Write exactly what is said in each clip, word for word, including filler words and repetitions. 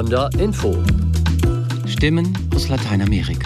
Onda Info. Stimmen aus Lateinamerika.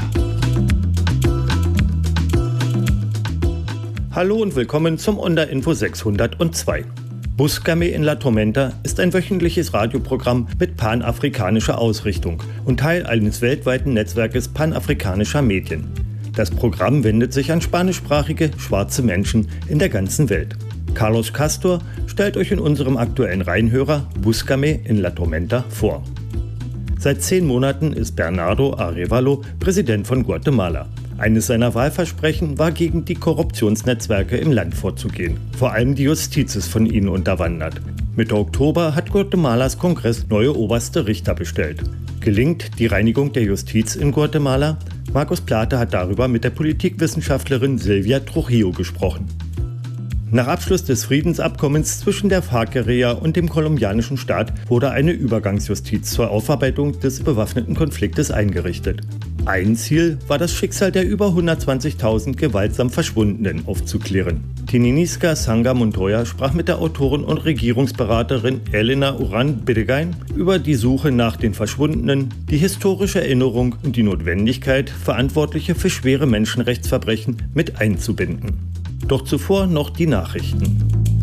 Hallo und willkommen zum Onda Info sechshundertzwei. Búscame en la Tormenta ist ein wöchentliches Radioprogramm mit panafrikanischer Ausrichtung und Teil eines weltweiten Netzwerkes panafrikanischer Medien. Das Programm wendet sich an spanischsprachige, schwarze Menschen in der ganzen Welt. Carlos Castor stellt euch in unserem aktuellen Reihenhörer Búscame en la Tormenta vor. Seit zehn Monaten ist Bernardo Arévalo Präsident von Guatemala. Eines seiner Wahlversprechen war, gegen die Korruptionsnetzwerke im Land vorzugehen. Vor allem die Justiz ist von ihnen unterwandert. Mitte Oktober hat Guatemalas Kongress neue oberste Richter bestellt. Gelingt die Reinigung der Justiz in Guatemala? Markus Plate hat darüber mit der Politikwissenschaftlerin Silvia Trujillo gesprochen. Nach Abschluss des Friedensabkommens zwischen der FARC-Guerilla und dem kolumbianischen Staat wurde eine Übergangsjustiz zur Aufarbeitung des bewaffneten Konfliktes eingerichtet. Ein Ziel war, das Schicksal der über hundertzwanzigtausend gewaltsam Verschwundenen aufzuklären. Tininiska Sanga Montoya sprach mit der Autorin und Regierungsberaterin Elena Uran Bidegain über die Suche nach den Verschwundenen, die historische Erinnerung und die Notwendigkeit, Verantwortliche für schwere Menschenrechtsverbrechen mit einzubinden. Doch zuvor noch die Nachrichten.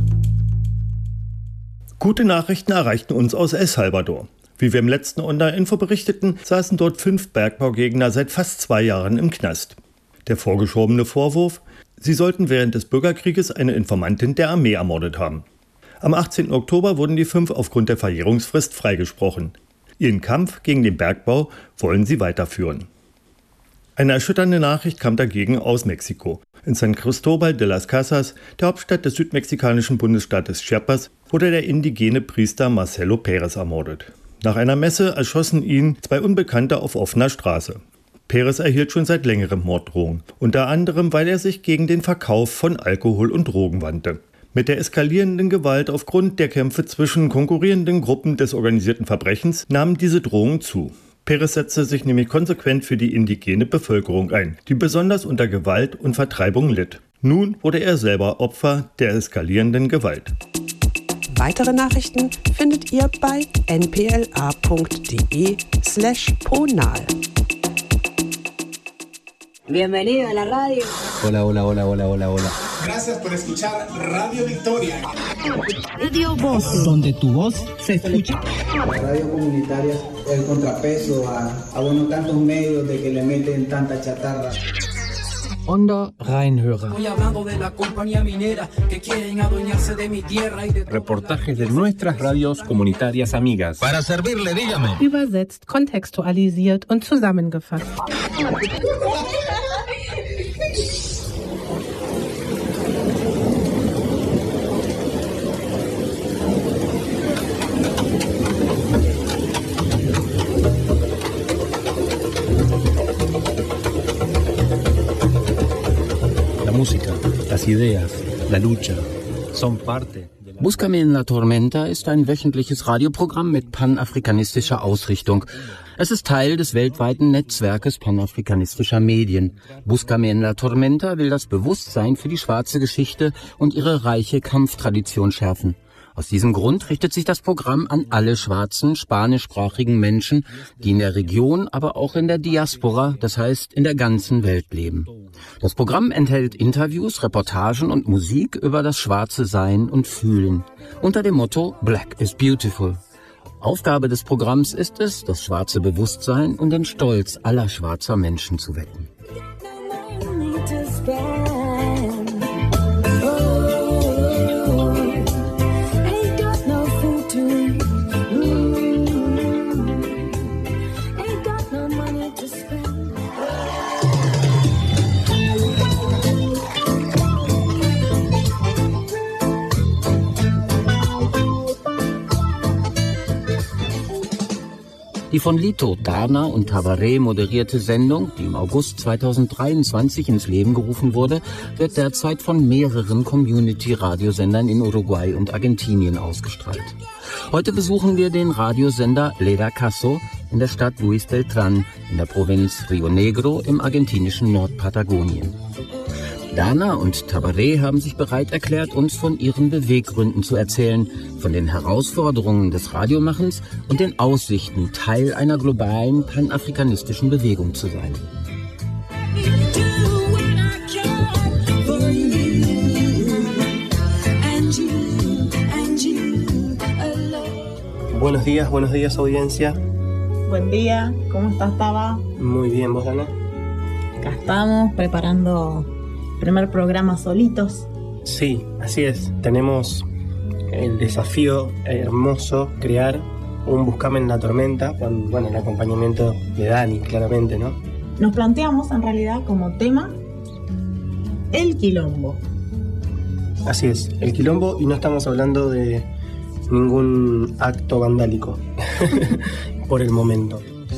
Gute Nachrichten erreichten uns aus El Salvador. Wie wir im letzten Onda-Info berichteten, saßen dort fünf Bergbaugegner seit fast zwei Jahren im Knast. Der vorgeschobene Vorwurf: Sie sollten während des Bürgerkrieges eine Informantin der Armee ermordet haben. Am achtzehnten Oktober wurden die fünf aufgrund der Verjährungsfrist freigesprochen. Ihren Kampf gegen den Bergbau wollen sie weiterführen. Eine erschütternde Nachricht kam dagegen aus Mexiko. In San Cristóbal de las Casas, der Hauptstadt des südmexikanischen Bundesstaates Chiapas, wurde der indigene Priester Marcelo Pérez ermordet. Nach einer Messe erschossen ihn zwei Unbekannte auf offener Straße. Pérez erhielt schon seit längerem Morddrohungen, unter anderem, weil er sich gegen den Verkauf von Alkohol und Drogen wandte. Mit der eskalierenden Gewalt aufgrund der Kämpfe zwischen konkurrierenden Gruppen des organisierten Verbrechens nahmen diese Drohungen zu. Pérez setzte sich nämlich konsequent für die indigene Bevölkerung ein, die besonders unter Gewalt und Vertreibung litt. Nun wurde er selber Opfer der eskalierenden Gewalt. Weitere Nachrichten findet ihr bei n p l a punkt d e slash ponal. Bienvenido a la radio. Hola, hola, hola, hola, hola, hola. Gracias por escuchar Radio Victoria. Radio Voz, donde tu voz se escucha. La radio comunitaria es el contrapeso a, a bueno, tantos medios de que le meten tanta chatarra. Onda Reihenhörer. Reportajes de nuestras radios comunitarias amigas. Para servirle, dígame. Übersetzt, kontextualisiert und zusammengefasst. La música, las ideas, la lucha son parte. Búscame en la Tormenta ist ein wöchentliches Radioprogramm mit panafrikanistischer Ausrichtung. Es ist Teil des weltweiten Netzwerkes panafrikanistischer Medien. Búscame en la Tormenta will das Bewusstsein für die schwarze Geschichte und ihre reiche Kampftradition schärfen. Aus diesem Grund richtet sich das Programm an alle schwarzen, spanischsprachigen Menschen, die in der Region, aber auch in der Diaspora, das heißt in der ganzen Welt leben. Das Programm enthält Interviews, Reportagen und Musik über das schwarze Sein und Fühlen, unter dem Motto Black is Beautiful. Aufgabe des Programms ist es, das schwarze Bewusstsein und den Stolz aller schwarzer Menschen zu wecken. Die von Lito, Dana und Tabaré moderierte Sendung, die im August zweitausenddreiundzwanzig ins Leben gerufen wurde, wird derzeit von mehreren Community-Radiosendern in Uruguay und Argentinien ausgestrahlt. Heute besuchen wir den Radiosender Leda Caso in der Stadt Luis Beltrán in der Provinz Río Negro im argentinischen Nordpatagonien. Dana und Tabaré haben sich bereit erklärt, uns von ihren Beweggründen zu erzählen, von den Herausforderungen des Radiomachens und den Aussichten, Teil einer globalen panafrikanistischen Bewegung zu sein. Buenos días, buenos días, audiencia. Buen día, ¿cómo estás, Taba? Muy bien, ¿vos, Dana? Acá estamos preparando el primer programa solitos. Sí, así es. Tenemos el desafío hermoso crear un Búscame en la Tormenta con, bueno, el acompañamiento de Dani, claramente, ¿no? Nos planteamos en realidad como tema el quilombo. Así es, el quilombo, y no estamos hablando de ningún acto vandálico por el momento.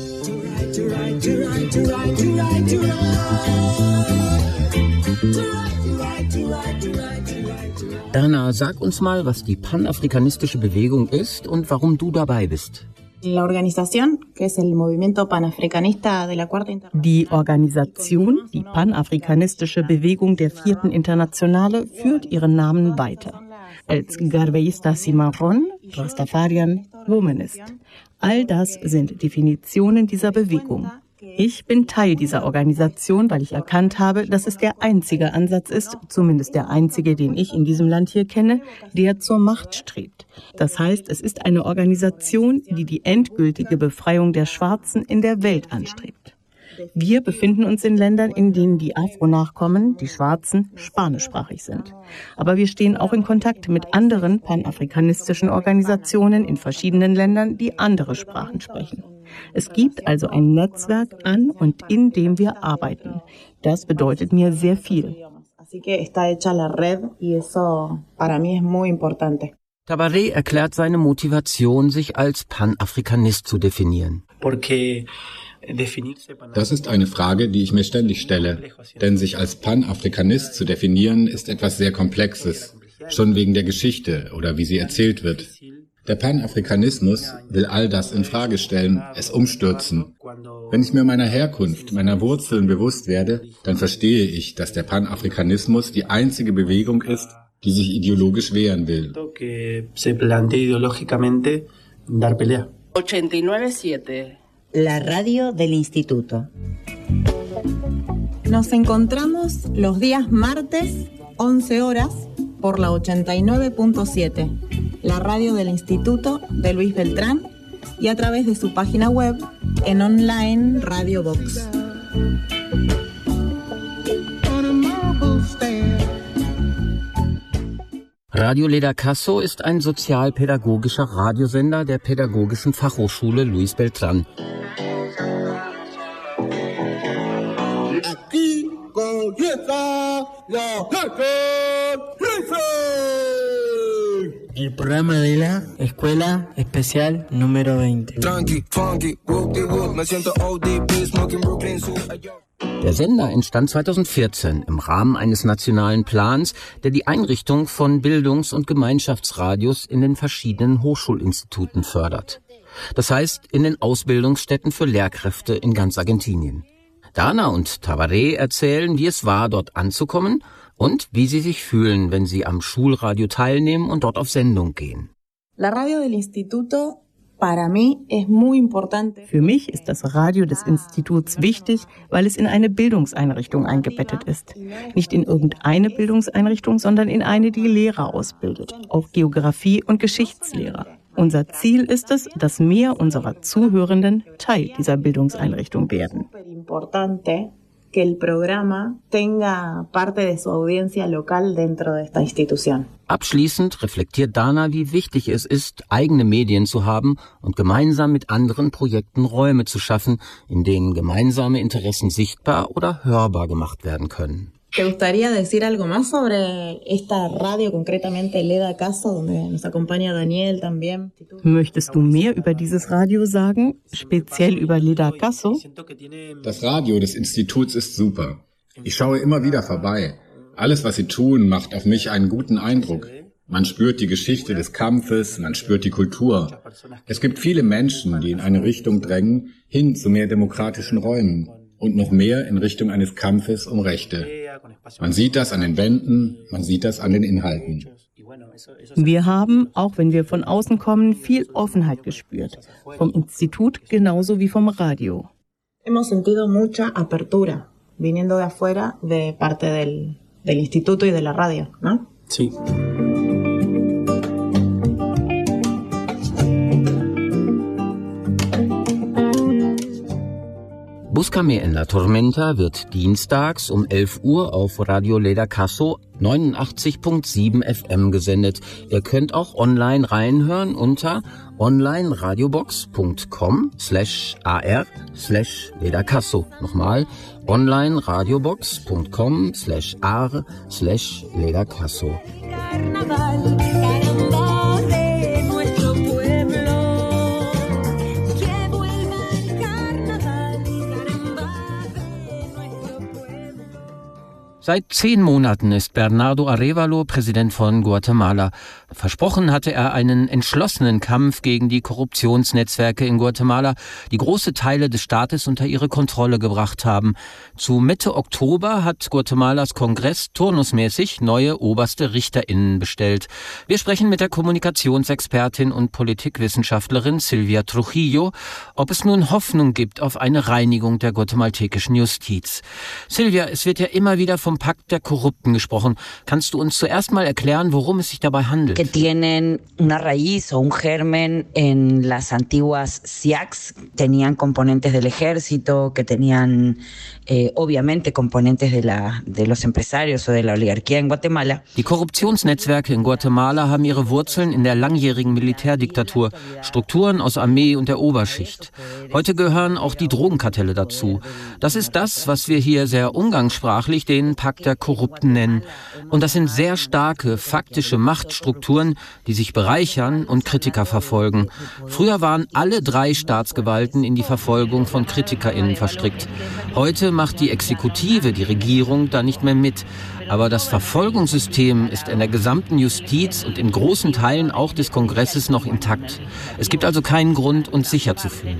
Dana, sag uns mal, was die panafrikanistische Bewegung ist und warum du dabei bist. La organización, que es el Movimiento Panafricanista de la Cuarta Internacional. Die Organisation, die panafrikanistische Bewegung der Vierten Internationale, führt ihren Namen weiter. Als Garveísta Cimarrón, Rastafarian, Womanist. All das sind Definitionen dieser Bewegung. Ich bin Teil dieser Organisation, weil ich erkannt habe, dass es der einzige Ansatz ist, zumindest der einzige, den ich in diesem Land hier kenne, der zur Macht strebt. Das heißt, es ist eine Organisation, die die endgültige Befreiung der Schwarzen in der Welt anstrebt. Wir befinden uns in Ländern, in denen die Afro-Nachkommen, die Schwarzen, spanischsprachig sind. Aber wir stehen auch in Kontakt mit anderen panafrikanistischen Organisationen in verschiedenen Ländern, die andere Sprachen sprechen. Es gibt also ein Netzwerk an und in dem wir arbeiten. Das bedeutet mir sehr viel. Así que está hecha la red y eso para mí es muy importante. Tabaré erklärt seine Motivation, sich als Panafrikanist zu definieren. Porque Das ist eine Frage, die ich mir ständig stelle, denn sich als Panafrikanist zu definieren, ist etwas sehr Komplexes, schon wegen der Geschichte oder wie sie erzählt wird. Der Panafrikanismus will all das in Frage stellen, es umstürzen. Wenn ich mir meiner Herkunft, meiner Wurzeln bewusst werde, dann verstehe ich, dass der Panafrikanismus die einzige Bewegung ist, die sich ideologisch wehren will. ochenta y nueve siete La radio del Instituto. Nos encontramos los días martes, once horas, por la ochenta y nueve punto siete, la radio del Instituto de Luis Beltrán, y a través de su página web en online Radio Vox. Radio Ledacasso ist ein sozialpädagogischer Radiosender der Pädagogischen Fachhochschule Luis Beltrán. Aquí comienza la El programa de la Escuela Especial número veinte. Der Sender entstand zweitausendvierzehn im Rahmen eines nationalen Plans, der die Einrichtung von Bildungs- und Gemeinschaftsradios in den verschiedenen Hochschulinstituten fördert. Das heißt, in den Ausbildungsstätten für Lehrkräfte in ganz Argentinien. Dana und Tabaré erzählen, wie es war, dort anzukommen und wie sie sich fühlen, wenn sie am Schulradio teilnehmen und dort auf Sendung gehen. La radio del Instituto para mí es muy importante. Für mich ist das Radio des Instituts wichtig, weil es in eine Bildungseinrichtung eingebettet ist. Nicht in irgendeine Bildungseinrichtung, sondern in eine, die Lehrer ausbildet, auch Geografie- und Geschichtslehrer. Unser Ziel ist es, dass mehr unserer Zuhörenden Teil dieser Bildungseinrichtung werden. Que el programa tenga parte de su audiencia local dentro de esta institución. Abschließend reflektiert Dana, wie wichtig es ist, eigene Medien zu haben und gemeinsam mit anderen Projekten Räume zu schaffen, in denen gemeinsame Interessen sichtbar oder hörbar gemacht werden können. ¿Te gustaría decir algo más sobre esta radio, concretamente Ledacasso, donde nos acompaña Daniel también? Möchtest du mehr über dieses Radio sagen, speziell über Ledacasso? Das Radio des Instituts ist super. Ich schaue immer wieder vorbei. Alles, was sie tun, macht auf mich einen guten Eindruck. Man spürt die Geschichte des Kampfes, man spürt die Kultur. Es gibt viele Menschen, die in eine Richtung drängen, hin zu mehr demokratischen Räumen und noch mehr in Richtung eines Kampfes um Rechte. Man sieht das an den Wänden, man sieht das an den Inhalten. Wir haben, auch wenn wir von außen kommen, viel Offenheit gespürt. Vom Institut genauso wie vom Radio. Hemos sentido mucha apertura, viniendo de afuera, de parte del, del instituto y de la radio, ¿no? Sí. Búscame en la Tormenta wird dienstags um elf Uhr auf Radio Leda Casso neunundachtzig Komma sieben F M gesendet. Ihr könnt auch online reinhören unter onlineradiobox.com slash ar slash Leda Casso. Nochmal onlineradiobox.com slash ar slash Leda Casso. Seit zehn Monaten ist Bernardo Arévalo Präsident von Guatemala. Versprochen hatte er einen entschlossenen Kampf gegen die Korruptionsnetzwerke in Guatemala, die große Teile des Staates unter ihre Kontrolle gebracht haben. Zu Mitte Oktober hat Guatemalas Kongress turnusmäßig neue oberste RichterInnen bestellt. Wir sprechen mit der Kommunikationsexpertin und Politikwissenschaftlerin Silvia Trujillo, ob es nun Hoffnung gibt auf eine Reinigung der guatemaltekischen Justiz. Silvia, es wird ja immer wieder vom Pakt der Korrupten gesprochen. Kannst du uns zuerst mal erklären, worum es sich dabei handelt? Que tienen una raíz o un germen en las antiguas C I A Cs, tenían componentes del ejército, que tenían eh, obviamente componentes de la de los empresarios o de la oligarquía en Guatemala. Die Korruptionsnetzwerke in Guatemala haben ihre Wurzeln in der langjährigen Militärdiktatur, Strukturen aus Armee und der Oberschicht. Heute gehören auch die Drogenkartelle dazu. Das ist das, was wir hier sehr umgangssprachlich den Pakt der Korrupten nennen. Und das sind sehr starke, faktische Machtstrukturen, die sich bereichern und Kritiker verfolgen. Früher waren alle drei Staatsgewalten in die Verfolgung von KritikerInnen verstrickt. Heute macht die Exekutive, die Regierung, da nicht mehr mit. Aber das Verfolgungssystem ist in der gesamten Justiz und in großen Teilen auch des Kongresses noch intakt. Es gibt also keinen Grund, uns sicher zu fühlen.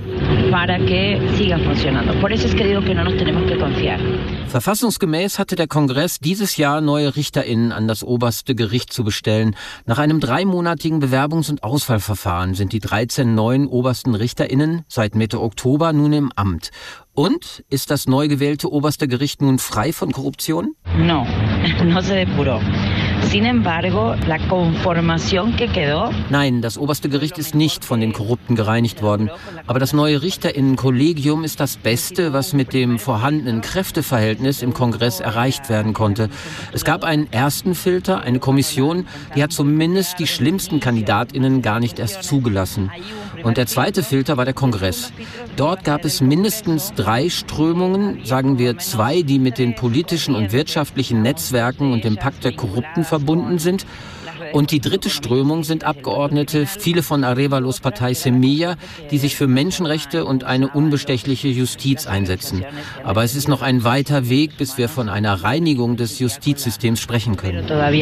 Verfassungsgemäß hatte der Kongress dieses Jahr neue RichterInnen an das oberste Gericht zu bestellen. Nach einem dreimonatigen Bewerbungs- und Auswahlverfahren sind die dreizehn neuen obersten RichterInnen seit Mitte Oktober nun im Amt. Und ist das neu gewählte oberste Gericht nun frei von Korruption? No, no se depuró. Sin embargo, la conformación que quedó. Nein, das oberste Gericht ist nicht von den Korrupten gereinigt worden. Aber das neue RichterInnen-Kollegium ist das Beste, was mit dem vorhandenen Kräfteverhältnis im Kongress erreicht werden konnte. Es gab einen ersten Filter, eine Kommission, die hat zumindest die schlimmsten KandidatInnen gar nicht erst zugelassen. Und der zweite Filter war der Kongress. Dort gab es mindestens drei Strömungen, sagen wir zwei, die mit den politischen und wirtschaftlichen Netzwerken und dem Pakt der Korrupten verbunden sind. Und die dritte Strömung sind Abgeordnete, viele von Arévalos Partei Semilla, die sich für Menschenrechte und eine unbestechliche Justiz einsetzen. Aber es ist noch ein weiter Weg, bis wir von einer Reinigung des Justizsystems sprechen können.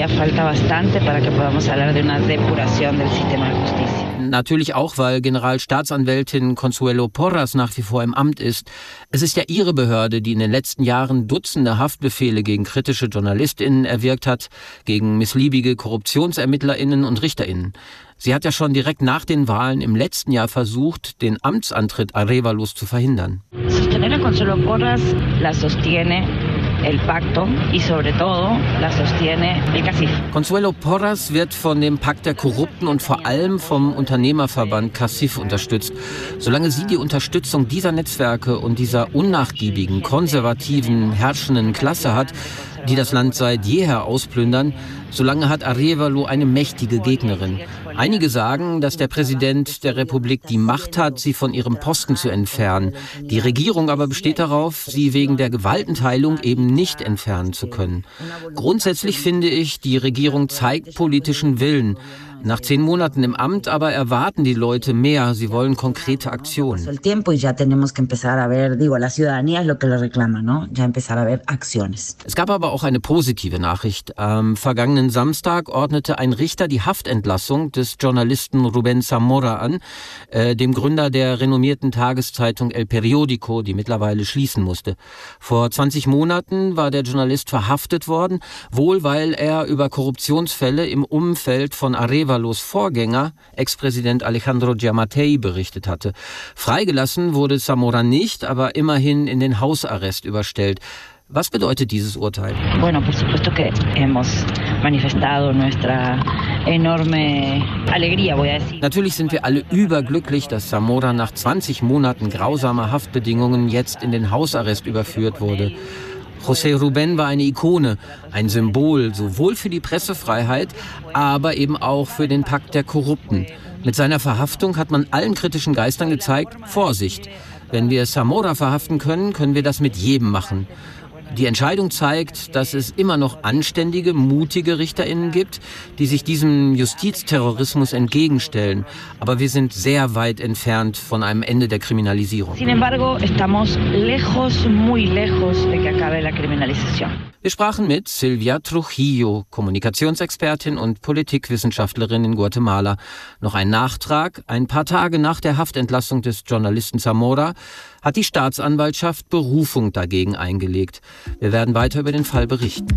Natürlich auch, weil Generalstaatsanwältin Consuelo Porras nach wie vor im Amt ist. Es ist ja ihre Behörde, die in den letzten Jahren Dutzende Haftbefehle gegen kritische JournalistInnen erwirkt hat, gegen missliebige KorruptionsermittlerInnen und RichterInnen. Sie hat ja schon direkt nach den Wahlen im letzten Jahr versucht, den Amtsantritt Arévalos zu verhindern. Sostener a Consuelo Porras la sostiene el pacto y sobre todo la sostiene el CACIF. Consuelo Porras wird von dem Pakt der Korrupten und vor allem vom Unternehmerverband CACIF unterstützt. Solange sie die Unterstützung dieser Netzwerke und dieser unnachgiebigen, konservativen, herrschenden Klasse hat, die das Land seit jeher ausplündern, solange hat Arévalo eine mächtige Gegnerin. Einige sagen, dass der Präsident der Republik die Macht hat, sie von ihrem Posten zu entfernen. Die Regierung aber besteht darauf, sie wegen der Gewaltenteilung eben nicht entfernen zu können. Grundsätzlich finde ich, die Regierung zeigt politischen Willen. Nach zehn Monaten im Amt aber erwarten die Leute mehr. Sie wollen konkrete Aktionen. Es gab aber auch eine positive Nachricht. Am vergangenen Samstag ordnete ein Richter die Haftentlassung des Journalisten Rubén Zamora an, äh, dem Gründer der renommierten Tageszeitung El Periódico, die mittlerweile schließen musste. Vor zwanzig Monaten war der Journalist verhaftet worden, wohl weil er über Korruptionsfälle im Umfeld von Arévalos Vorgänger, Ex-Präsident Alejandro Giammattei, berichtet hatte. Freigelassen wurde Zamora nicht, aber immerhin in den Hausarrest überstellt. Was bedeutet dieses Urteil? Bueno, por supuesto que hemos manifestado nuestra enorme alegría, voy a decir. Natürlich sind wir alle überglücklich, dass Zamora nach zwanzig Monaten grausamer Haftbedingungen jetzt in den Hausarrest überführt wurde. José Rubén war eine Ikone, ein Symbol, sowohl für die Pressefreiheit, aber eben auch für den Pakt der Korrupten. Mit seiner Verhaftung hat man allen kritischen Geistern gezeigt, Vorsicht. Wenn wir Zamora verhaften können, können wir das mit jedem machen. Die Entscheidung zeigt, dass es immer noch anständige, mutige RichterInnen gibt, die sich diesem Justizterrorismus entgegenstellen. Aber wir sind sehr weit entfernt von einem Ende der Kriminalisierung. Sin embargo, estamos lejos, muy lejos de que acabe la criminalización. Wir sprachen mit Silvia Trujillo, Kommunikationsexpertin und Politikwissenschaftlerin in Guatemala. Noch ein Nachtrag: Ein paar Tage nach der Haftentlassung des Journalisten Zamora hat die Staatsanwaltschaft Berufung dagegen eingelegt. Wir werden weiter über den Fall berichten.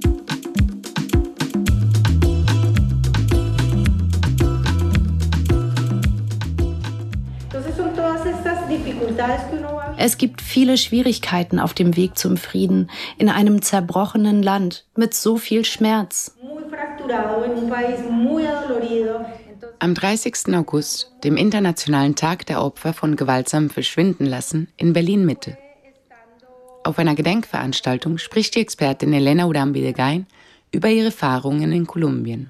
Es gibt viele Schwierigkeiten auf dem Weg zum Frieden in einem zerbrochenen Land mit so viel Schmerz. Am dreißigsten August, dem Internationalen Tag der Opfer von gewaltsamem Verschwindenlassen in Berlin-Mitte. Auf einer Gedenkveranstaltung spricht die Expertin Elena Urambi de Gain über ihre Erfahrungen in Kolumbien.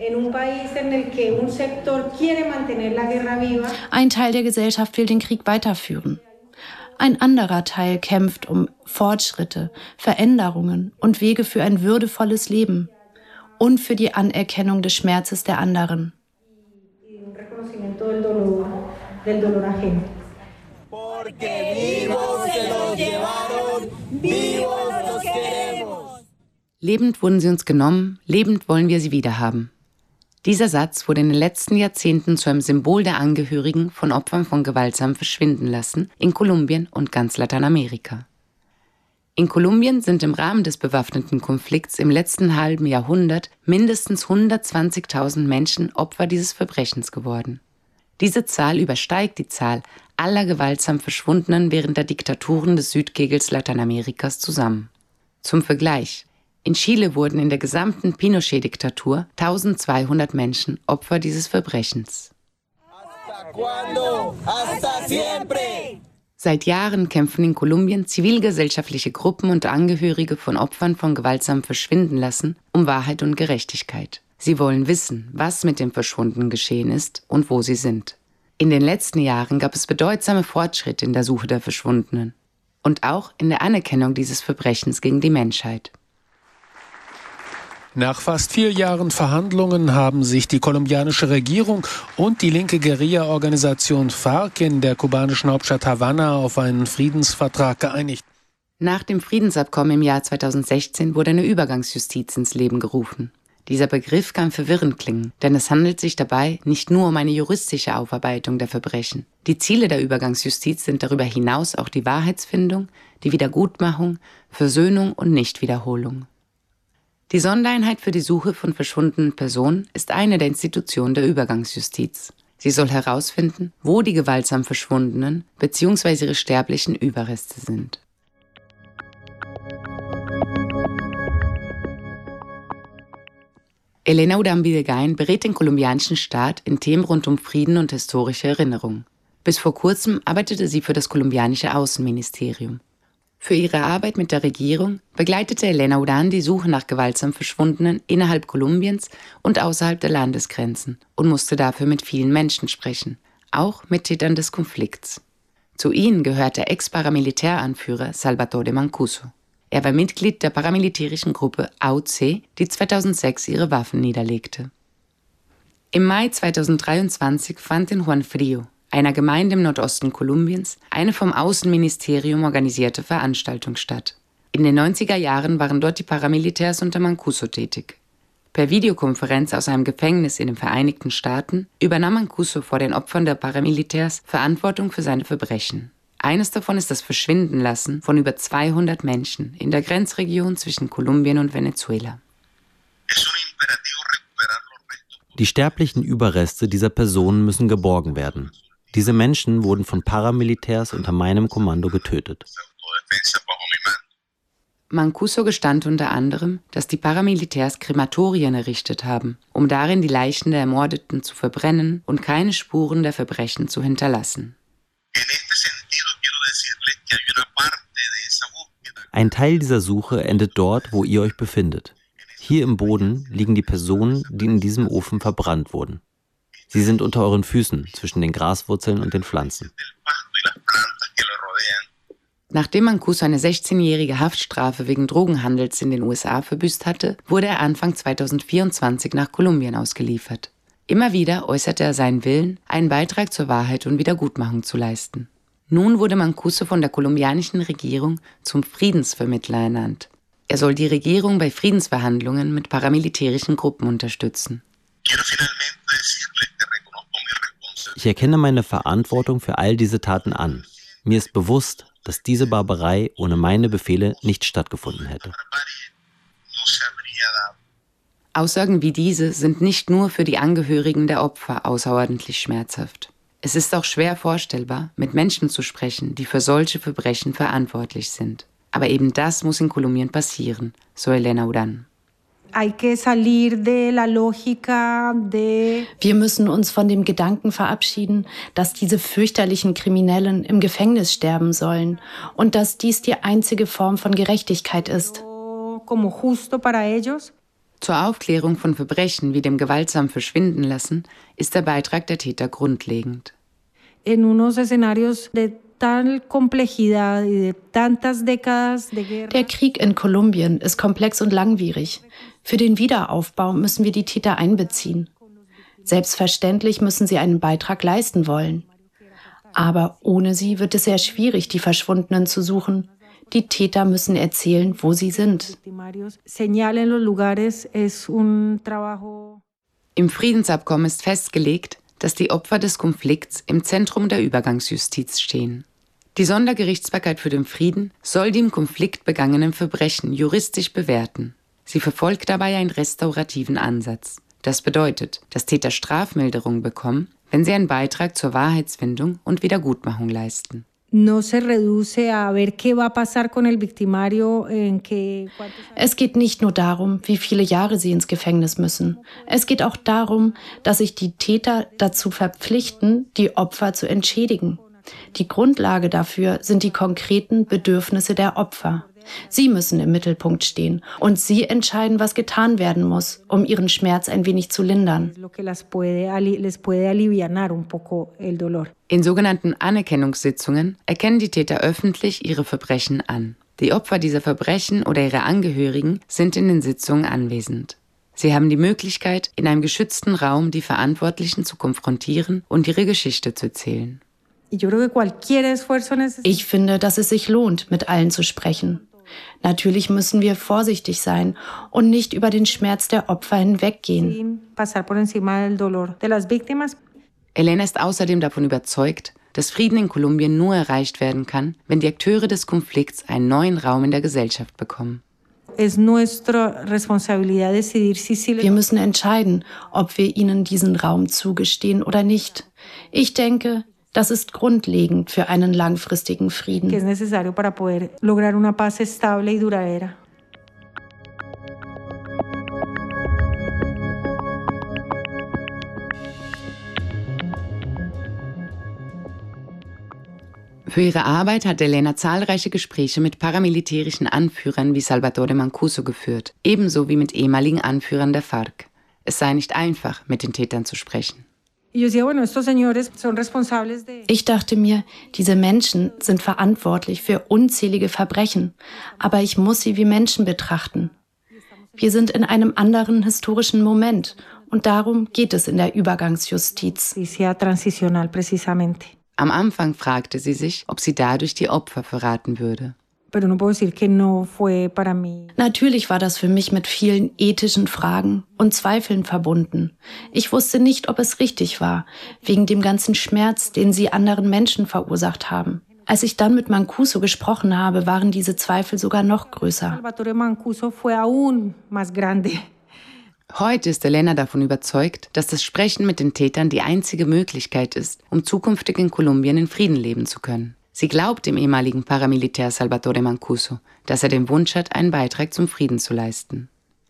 Ein Teil der Gesellschaft will den Krieg weiterführen. Ein anderer Teil kämpft um Fortschritte, Veränderungen und Wege für ein würdevolles Leben und für die Anerkennung des Schmerzes der anderen. Lebend wurden sie uns genommen, lebend wollen wir sie wiederhaben. Dieser Satz wurde in den letzten Jahrzehnten zu einem Symbol der Angehörigen von Opfern von gewaltsamem Verschwindenlassen in Kolumbien und ganz Lateinamerika. In Kolumbien sind im Rahmen des bewaffneten Konflikts im letzten halben Jahrhundert mindestens hundertzwanzigtausend Menschen Opfer dieses Verbrechens geworden. Diese Zahl übersteigt die Zahl aller gewaltsam Verschwundenen während der Diktaturen des Südkegels Lateinamerikas zusammen. Zum Vergleich: In Chile wurden in der gesamten Pinochet-Diktatur tausendzweihundert Menschen Opfer dieses Verbrechens. Seit Jahren kämpfen in Kolumbien zivilgesellschaftliche Gruppen und Angehörige von Opfern von gewaltsamem Verschwindenlassen um Wahrheit und Gerechtigkeit. Sie wollen wissen, was mit den Verschwundenen geschehen ist und wo sie sind. In den letzten Jahren gab es bedeutsame Fortschritte in der Suche der Verschwundenen und auch in der Anerkennung dieses Verbrechens gegen die Menschheit. Nach fast vier Jahren Verhandlungen haben sich die kolumbianische Regierung und die linke Guerilla-Organisation FARC in der kubanischen Hauptstadt Havanna auf einen Friedensvertrag geeinigt. Nach dem Friedensabkommen im Jahr zweitausendsechzehn wurde eine Übergangsjustiz ins Leben gerufen. Dieser Begriff kann verwirrend klingen, denn es handelt sich dabei nicht nur um eine juristische Aufarbeitung der Verbrechen. Die Ziele der Übergangsjustiz sind darüber hinaus auch die Wahrheitsfindung, die Wiedergutmachung, Versöhnung und Nichtwiederholung. Die Sondereinheit für die Suche von verschwundenen Personen ist eine der Institutionen der Übergangsjustiz. Sie soll herausfinden, wo die gewaltsam Verschwundenen bzw. ihre sterblichen Überreste sind. Elena Urambi de Gain berät den kolumbianischen Staat in Themen rund um Frieden und historische Erinnerung. Bis vor kurzem arbeitete sie für das kolumbianische Außenministerium. Für ihre Arbeit mit der Regierung begleitete Elena Uran die Suche nach gewaltsam Verschwundenen innerhalb Kolumbiens und außerhalb der Landesgrenzen und musste dafür mit vielen Menschen sprechen, auch mit Tätern des Konflikts. Zu ihnen gehört der Ex-Paramilitäranführer Salvatore Mancuso. Er war Mitglied der paramilitärischen Gruppe A U C, die zweitausendsechs ihre Waffen niederlegte. Im Mai zweitausenddreiundzwanzig fand in Juan Frío, einer Gemeinde im Nordosten Kolumbiens, eine vom Außenministerium organisierte Veranstaltung statt. In den neunziger Jahren waren dort die Paramilitärs unter Mancuso tätig. Per Videokonferenz aus einem Gefängnis in den Vereinigten Staaten übernahm Mancuso vor den Opfern der Paramilitärs Verantwortung für seine Verbrechen. Eines davon ist das Verschwindenlassen von über zweihundert Menschen in der Grenzregion zwischen Kolumbien und Venezuela. Die sterblichen Überreste dieser Personen müssen geborgen werden. Diese Menschen wurden von Paramilitärs unter meinem Kommando getötet. Mancuso gestand unter anderem, dass die Paramilitärs Krematorien errichtet haben, um darin die Leichen der Ermordeten zu verbrennen und keine Spuren der Verbrechen zu hinterlassen. Ein Teil dieser Suche endet dort, wo ihr euch befindet. Hier im Boden liegen die Personen, die in diesem Ofen verbrannt wurden. Sie sind unter euren Füßen, zwischen den Graswurzeln und den Pflanzen. Nachdem Mancuso eine sechzehnjährige Haftstrafe wegen Drogenhandels in den U S A verbüßt hatte, wurde er Anfang zweitausendvierundzwanzig nach Kolumbien ausgeliefert. Immer wieder äußerte er seinen Willen, einen Beitrag zur Wahrheit und Wiedergutmachung zu leisten. Nun wurde Mancuso von der kolumbianischen Regierung zum Friedensvermittler ernannt. Er soll die Regierung bei Friedensverhandlungen mit paramilitärischen Gruppen unterstützen. Ich erkenne meine Verantwortung für all diese Taten an. Mir ist bewusst, dass diese Barbarei ohne meine Befehle nicht stattgefunden hätte. Aussagen wie diese sind nicht nur für die Angehörigen der Opfer außerordentlich schmerzhaft. Es ist auch schwer vorstellbar, mit Menschen zu sprechen, die für solche Verbrechen verantwortlich sind. Aber eben das muss in Kolumbien passieren, so Elena Urán. Wir müssen uns von dem Gedanken verabschieden, dass diese fürchterlichen Kriminellen im Gefängnis sterben sollen und dass dies die einzige Form von Gerechtigkeit ist. Zur Aufklärung von Verbrechen wie dem gewaltsam Verschwindenlassen ist der Beitrag der Täter grundlegend. In unos escenarios de Der Krieg in Kolumbien ist komplex und langwierig. Für den Wiederaufbau müssen wir die Täter einbeziehen. Selbstverständlich müssen sie einen Beitrag leisten wollen. Aber ohne sie wird es sehr schwierig, die Verschwundenen zu suchen. Die Täter müssen erzählen, wo sie sind. Im Friedensabkommen ist festgelegt, dass die Opfer des Konflikts im Zentrum der Übergangsjustiz stehen. Die Sondergerichtsbarkeit für den Frieden soll die im Konflikt begangenen Verbrechen juristisch bewerten. Sie verfolgt dabei einen restaurativen Ansatz. Das bedeutet, dass Täter Strafmilderung bekommen, wenn sie einen Beitrag zur Wahrheitsfindung und Wiedergutmachung leisten. Es geht nicht nur darum, wie viele Jahre sie ins Gefängnis müssen. Es geht auch darum, dass sich die Täter dazu verpflichten, die Opfer zu entschädigen. Die Grundlage dafür sind die konkreten Bedürfnisse der Opfer. Sie müssen im Mittelpunkt stehen und sie entscheiden, was getan werden muss, um ihren Schmerz ein wenig zu lindern. In sogenannten Anerkennungssitzungen erkennen die Täter öffentlich ihre Verbrechen an. Die Opfer dieser Verbrechen oder ihre Angehörigen sind in den Sitzungen anwesend. Sie haben die Möglichkeit, in einem geschützten Raum die Verantwortlichen zu konfrontieren und ihre Geschichte zu erzählen. Ich finde, dass es sich lohnt, mit allen zu sprechen. Natürlich müssen wir vorsichtig sein und nicht über den Schmerz der Opfer hinweggehen. Elena ist außerdem davon überzeugt, dass Frieden in Kolumbien nur erreicht werden kann, wenn die Akteure des Konflikts einen neuen Raum in der Gesellschaft bekommen. Wir müssen entscheiden, ob wir ihnen diesen Raum zugestehen oder nicht. Ich denke, das ist grundlegend für einen langfristigen Frieden. Für ihre Arbeit hat Elena zahlreiche Gespräche mit paramilitärischen Anführern wie Salvatore Mancuso geführt, ebenso wie mit ehemaligen Anführern der FARC. Es sei nicht einfach, mit den Tätern zu sprechen. Ich dachte mir, diese Menschen sind verantwortlich für unzählige Verbrechen, aber ich muss sie wie Menschen betrachten. Wir sind in einem anderen historischen Moment Und darum geht es in der Übergangsjustiz. Am Anfang fragte sie sich, ob sie dadurch die Opfer verraten würde. Natürlich war das für mich mit vielen ethischen Fragen und Zweifeln verbunden. Ich wusste nicht, ob es richtig war, wegen dem ganzen Schmerz, den sie anderen Menschen verursacht haben. Als ich dann mit Mancuso gesprochen habe, waren diese Zweifel sogar noch größer. Heute ist Elena davon überzeugt, dass das Sprechen mit den Tätern die einzige Möglichkeit ist, um zukünftig in Kolumbien in Frieden leben zu können. Sie glaubt dem ehemaligen Paramilitär Salvatore Mancuso, dass er den Wunsch hat, einen Beitrag zum Frieden zu leisten.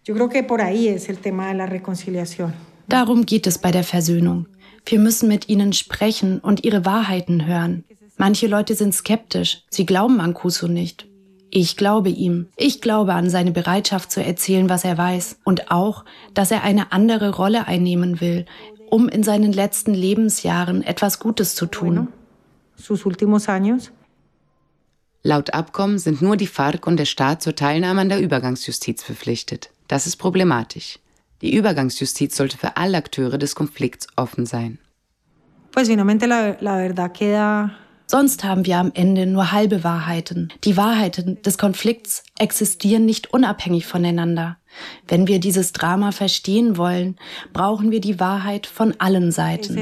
Darum geht es bei der Versöhnung. Wir müssen mit ihnen sprechen und ihre Wahrheiten hören. Manche Leute sind skeptisch, sie glauben Mancuso nicht. Ich glaube ihm. Ich glaube an seine Bereitschaft zu erzählen, was er weiß. Und auch, dass er eine andere Rolle einnehmen will, um in seinen letzten Lebensjahren etwas Gutes zu tun. Laut Abkommen sind nur die FARC und der Staat zur Teilnahme an der Übergangsjustiz verpflichtet. Das ist problematisch. Die Übergangsjustiz sollte für alle Akteure des Konflikts offen sein. Sonst haben wir am Ende nur halbe Wahrheiten. Die Wahrheiten des Konflikts existieren nicht unabhängig voneinander. Wenn wir dieses Drama verstehen wollen, brauchen wir die Wahrheit von allen Seiten.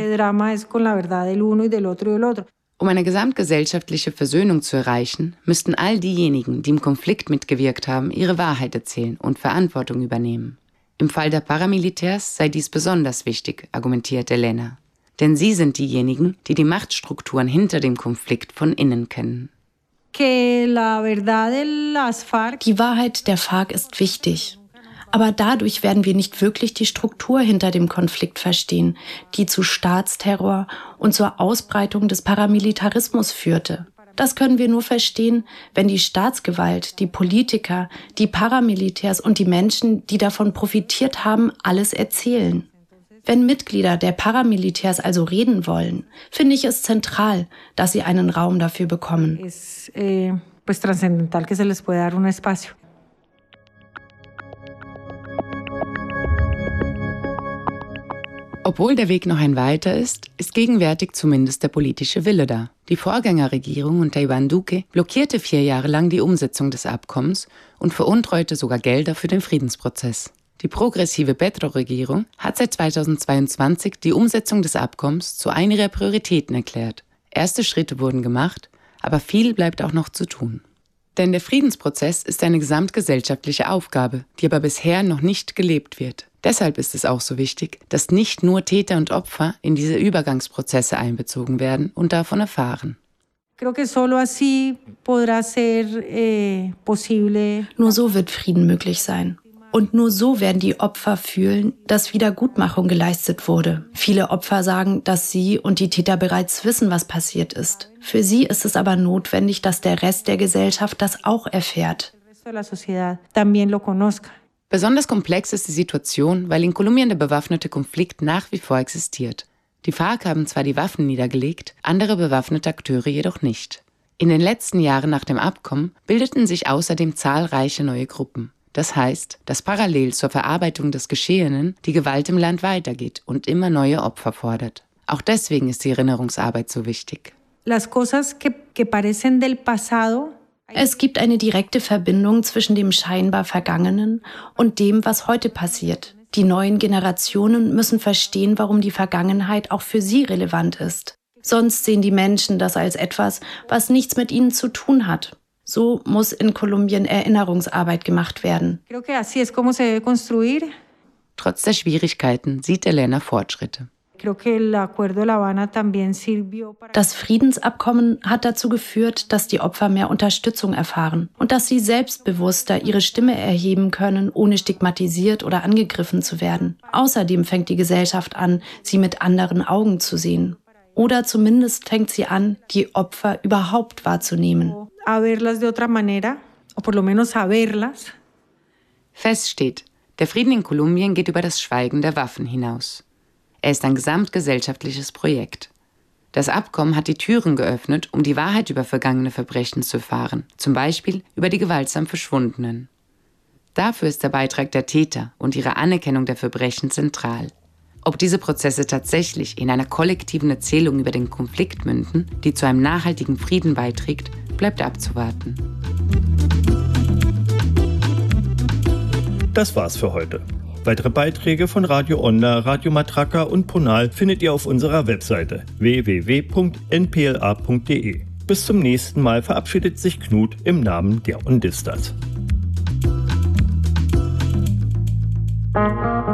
Um eine gesamtgesellschaftliche Versöhnung zu erreichen, müssten all diejenigen, die im Konflikt mitgewirkt haben, ihre Wahrheit erzählen und Verantwortung übernehmen. Im Fall der Paramilitärs sei dies besonders wichtig, argumentiert Elena. Denn sie sind diejenigen, die die Machtstrukturen hinter dem Konflikt von innen kennen. Die Wahrheit der FARC ist wichtig. Aber dadurch werden wir nicht wirklich die Struktur hinter dem Konflikt verstehen, die zu Staatsterror und zur Ausbreitung des Paramilitarismus führte. Das können wir nur verstehen, wenn die Staatsgewalt, die Politiker, die Paramilitärs und die Menschen, die davon profitiert haben, alles erzählen. Wenn Mitglieder der Paramilitärs also reden wollen, finde ich es zentral, dass sie einen Raum dafür bekommen. Obwohl der Weg noch ein weiter ist, ist gegenwärtig zumindest der politische Wille da. Die Vorgängerregierung unter Iván Duque blockierte vier Jahre lang die Umsetzung des Abkommens und veruntreute sogar Gelder für den Friedensprozess. Die progressive Petro-Regierung hat seit zweitausendzweiundzwanzig die Umsetzung des Abkommens zu einer ihrer Prioritäten erklärt. Erste Schritte wurden gemacht, aber viel bleibt auch noch zu tun. Denn der Friedensprozess ist eine gesamtgesellschaftliche Aufgabe, die aber bisher noch nicht gelebt wird. Deshalb ist es auch so wichtig, dass nicht nur Täter und Opfer in diese Übergangsprozesse einbezogen werden und davon erfahren. Nur so wird Frieden möglich sein. Und nur so werden die Opfer fühlen, dass Wiedergutmachung geleistet wurde. Viele Opfer sagen, dass sie und die Täter bereits wissen, was passiert ist. Für sie ist es aber notwendig, dass der Rest der Gesellschaft das auch erfährt. Besonders komplex ist die Situation, weil in Kolumbien der bewaffnete Konflikt nach wie vor existiert. Die FARC haben zwar die Waffen niedergelegt, andere bewaffnete Akteure jedoch nicht. In den letzten Jahren nach dem Abkommen bildeten sich außerdem zahlreiche neue Gruppen. Das heißt, dass parallel zur Verarbeitung des Geschehenen die Gewalt im Land weitergeht und immer neue Opfer fordert. Auch deswegen ist die Erinnerungsarbeit so wichtig. Es gibt eine direkte Verbindung zwischen dem scheinbar Vergangenen und dem, was heute passiert. Die neuen Generationen müssen verstehen, warum die Vergangenheit auch für sie relevant ist. Sonst sehen die Menschen das als etwas, was nichts mit ihnen zu tun hat. So muss in Kolumbien Erinnerungsarbeit gemacht werden. Trotz der Schwierigkeiten sieht Elena Fortschritte. Das Friedensabkommen hat dazu geführt, dass die Opfer mehr Unterstützung erfahren und dass sie selbstbewusster ihre Stimme erheben können, ohne stigmatisiert oder angegriffen zu werden. Außerdem fängt die Gesellschaft an, sie mit anderen Augen zu sehen. Oder zumindest fängt sie an, die Opfer überhaupt wahrzunehmen. Fest steht, der Frieden in Kolumbien geht über das Schweigen der Waffen hinaus. Er ist ein gesamtgesellschaftliches Projekt. Das Abkommen hat die Türen geöffnet, um die Wahrheit über vergangene Verbrechen zu erfahren, zum Beispiel über die gewaltsam Verschwundenen. Dafür ist der Beitrag der Täter und ihre Anerkennung der Verbrechen zentral. Ob diese Prozesse tatsächlich in einer kollektiven Erzählung über den Konflikt münden, die zu einem nachhaltigen Frieden beiträgt, bleibt abzuwarten. Das war's für heute. Weitere Beiträge von Radio Onda, Radio Matraca und Ponal findet ihr auf unserer Webseite w w w punkt n p l a punkt d e. Bis zum nächsten Mal verabschiedet sich Knut im Namen der Ondistas.